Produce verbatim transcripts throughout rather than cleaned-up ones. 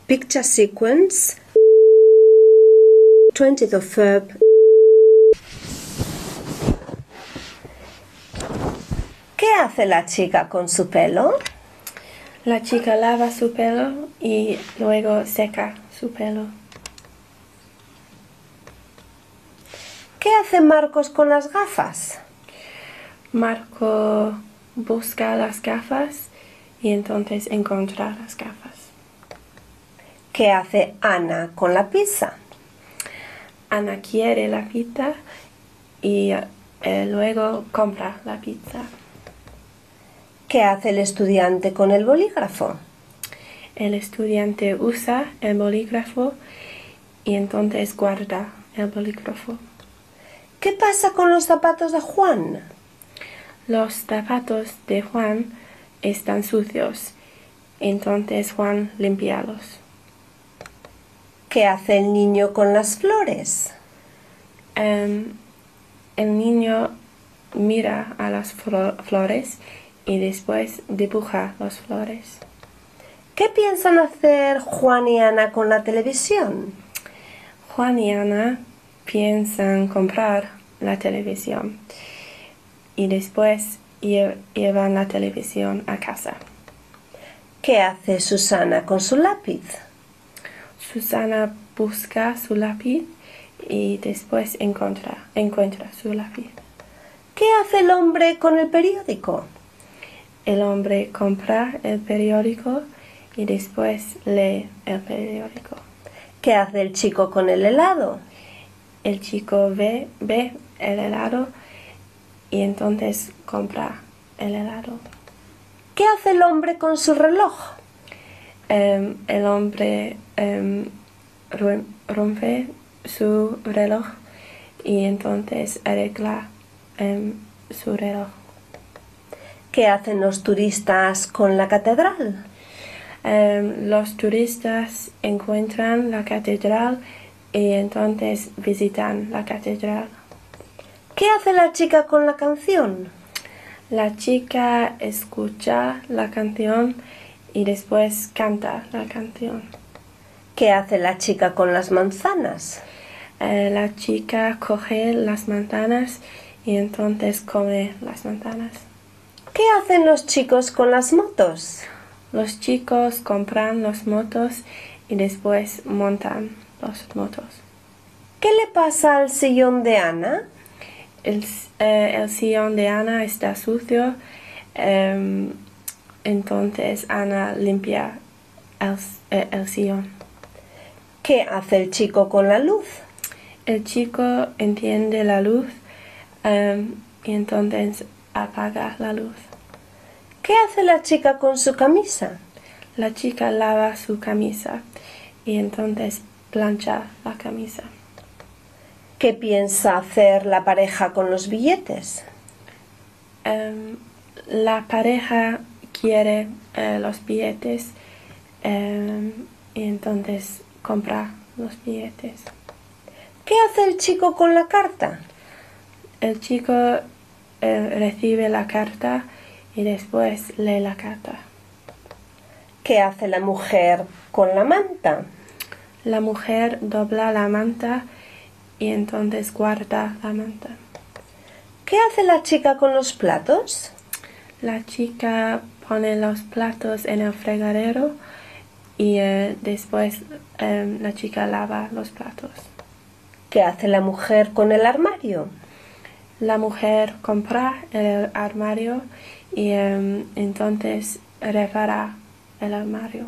Picture sequence. twentieth of Feb. ¿Qué hace la chica con su pelo? La chica lava su pelo y luego seca su pelo. ¿Qué hace Marcos con las gafas? Marco busca las gafas y entonces encuentra las gafas. ¿Qué hace Ana con la pizza? Ana quiere la pizza y eh, luego compra la pizza. ¿Qué hace el estudiante con el bolígrafo? El estudiante usa el bolígrafo y entonces guarda el bolígrafo. ¿Qué pasa con los zapatos de Juan? Los zapatos de Juan están sucios, entonces Juan limpialos. ¿Qué hace el niño con las flores? Um, el niño mira a las flores y después dibuja las flores. ¿Qué piensan hacer Juan y Ana con la televisión? Juan y Ana piensan comprar la televisión y después lle- llevan la televisión a casa. ¿Qué hace Susana con su lápiz? Susana busca su lápiz y después encuentra, encuentra su lápiz. ¿Qué hace el hombre con el periódico? El hombre compra el periódico y después lee el periódico. ¿Qué hace el chico con el helado? El chico ve, ve el helado y entonces compra el helado. ¿Qué hace el hombre con su reloj? Um, el hombre um, rompe su reloj y entonces arregla um, su reloj. ¿Qué hacen los turistas con la catedral? Um, los turistas encuentran la catedral y entonces visitan la catedral. ¿Qué hace la chica con la canción? La chica escucha la canción y después canta la canción. ¿Qué hace la chica con las manzanas? Eh, la chica coge las manzanas y entonces come las manzanas. ¿Qué hacen los chicos con las motos? Los chicos compran las motos y después montan las motos. ¿Qué le pasa al sillón de Ana? El, eh, el sillón de Ana está sucio, eh, entonces Ana limpia el, eh, el sillón. ¿Qué hace el chico con la luz? El chico enciende la luz eh, y entonces apaga la luz. ¿Qué hace la chica con su camisa? La chica lava su camisa y entonces plancha la camisa. ¿Qué piensa hacer la pareja con los billetes? Um, la pareja quiere uh, los billetes um, y entonces compra los billetes. ¿Qué hace el chico con la carta? El chico uh, recibe la carta y después lee la carta. ¿Qué hace la mujer con la manta? La mujer dobla la manta y entonces guarda la manta. ¿Qué hace la chica con los platos? La chica pone los platos en el fregadero y uh, después um, la chica lava los platos. ¿Qué hace la mujer con el armario? La mujer compra el armario y um, entonces repara el armario.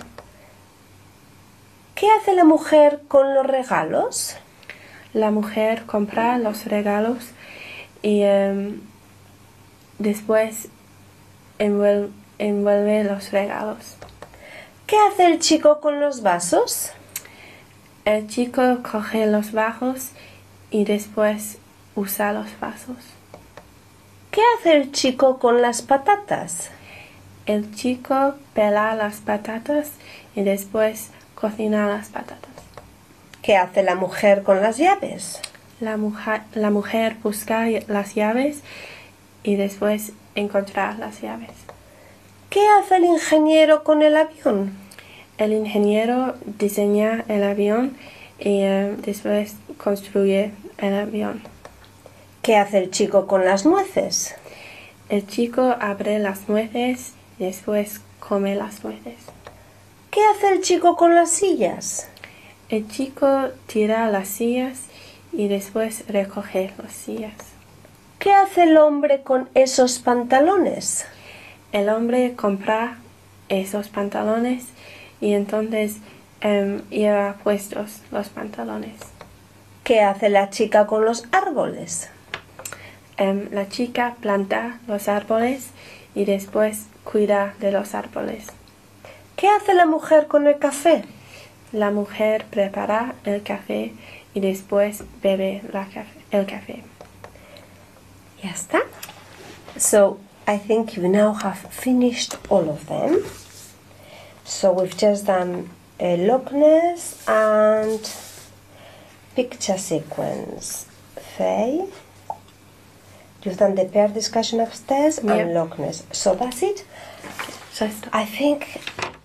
¿Qué hace la mujer con los regalos? La mujer compra los regalos y um, después envuelve, envuelve los regalos. ¿Qué hace el chico con los vasos? El chico coge los vasos y después usa los vasos. ¿Qué hace el chico con las patatas? El chico pela las patatas y después cocina las patatas. ¿Qué hace la mujer con las llaves? La mujer, la mujer busca las llaves y después encuentra las llaves. ¿Qué hace el ingeniero con el avión? El ingeniero diseña el avión y eh, después construye el avión. ¿Qué hace el chico con las nueces? El chico abre las nueces y después come las nueces. ¿Qué hace el chico con las sillas? El chico tira las sillas y después recoge las sillas. ¿Qué hace el hombre con esos pantalones? El hombre compra esos pantalones y entonces um, lleva puestos los pantalones. ¿Qué hace la chica con los árboles? Um, la chica planta los árboles y después cuida de los árboles. ¿Qué hace la mujer con el café? La mujer prepara el café y después bebe la café, el café. Ya está. So, I think you now have finished all of them. So we've just done a Loch Ness and picture sequence. Faye, you've done the pair discussion upstairs Yep. and Loch Ness. So that's it. Ya está. I think